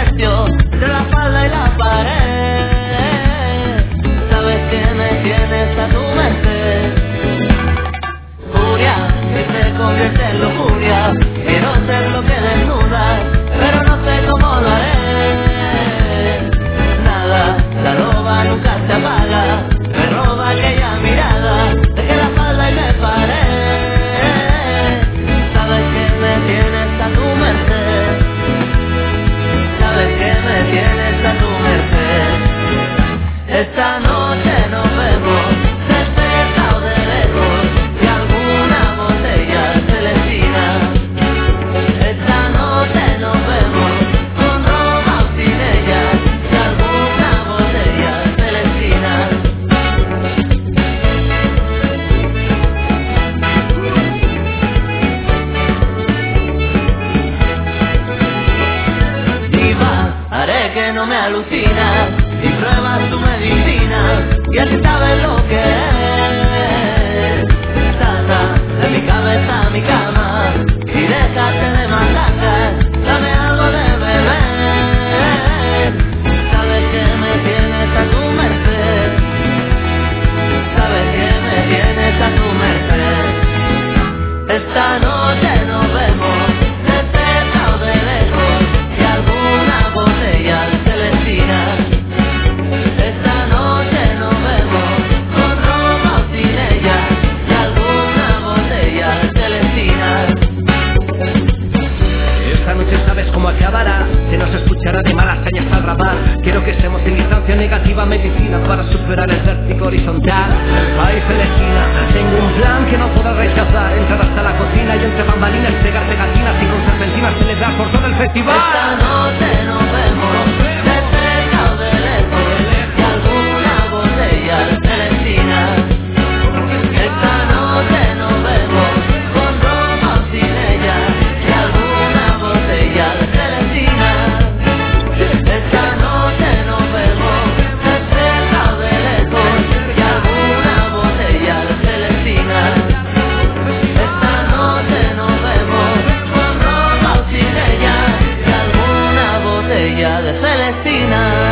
silencio entre la falda y la pared. Sabes que me tienes a tu merced. Furia, que se convierte en lujuria. Quiero ser lo que desnudas, pero no sé cómo lo haré. Nada, la loba nunca se apaga. Me roba aquella mirada, dejé la falda y me paré. Sabes que me tienes a tu merced. Sabes que me tienes a tu merced. Esta noche nos vemos, de cerca o de lejos, y alguna botella celestina. Esta noche nos vemos, con ropa o sin ella, y alguna botella celestina. Diva, haré que no me alucinas, y pruebas tu medicina, y así sabes lo que es. Salta de mi cabeza a mi cama, y déjate de masacas, dame algo de beber. Sabes que me tienes a tu merced. Sabes que me tienes a tu merced. Esta noche nos vemos, de cerca o de lejos, y alguna botella celestina. Esta noche nos vemos, con ropa o sin ella, y alguna botella celestina. Esta noche sabes cómo acabará. Se nos escuchará de malas cañas al rabar. Quiero que estemos en distancia negativa, medicina para superar el vértigo horizontal. Ay, Celestina, tengo un plan que no podrás rechazar. Entrar hasta la cocina y entre bambalinas pegar pegatinas y con serpentinas celebrar por todo el festival. Esta noche nos vemos, de cerca o de lejos, y alguna botella celestina. Esta noche nos vemos, con ropa o sin ella, y alguna botella celestina. Esta noche nos vemos, de cerca o de lejos, y alguna botella celestina. Esta noche nos vemos, con ropa o sin ella, y alguna botella de celestina.